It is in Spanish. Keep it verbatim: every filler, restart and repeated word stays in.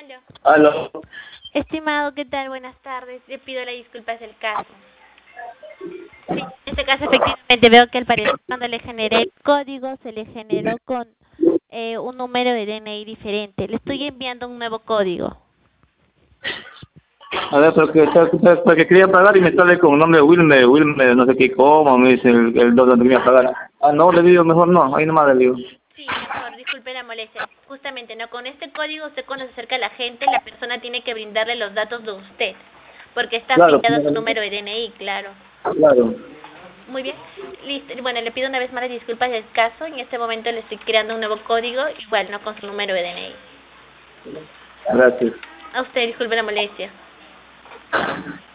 Aló. Aló. Estimado, ¿qué tal? Buenas tardes. Le pido las disculpas del caso. Sí, en este caso efectivamente veo que al parecer cuando le generé el código se le generó con eh, un número de D N I diferente. Le estoy enviando un nuevo código. A ver, pero que, que, que quería pagar y me sale con un nombre de Wilmer, Wilmer, no sé qué, cómo, me dice el, el dos donde quería pagar. Ah, no, le digo, mejor no, ahí nomás le digo. Sí, mejor, disculpe la molestia. Justamente, ¿no? Con este código usted cuando se acerca a la gente, la persona tiene que brindarle los datos de usted, porque está Claro, afiliado a su número de D N I, claro. claro. Muy bien, listo. Bueno, le pido una vez más las disculpas del caso. En este momento le estoy creando un nuevo código, igual, no con su número de D N I. Gracias. A usted, disculpe la molestia.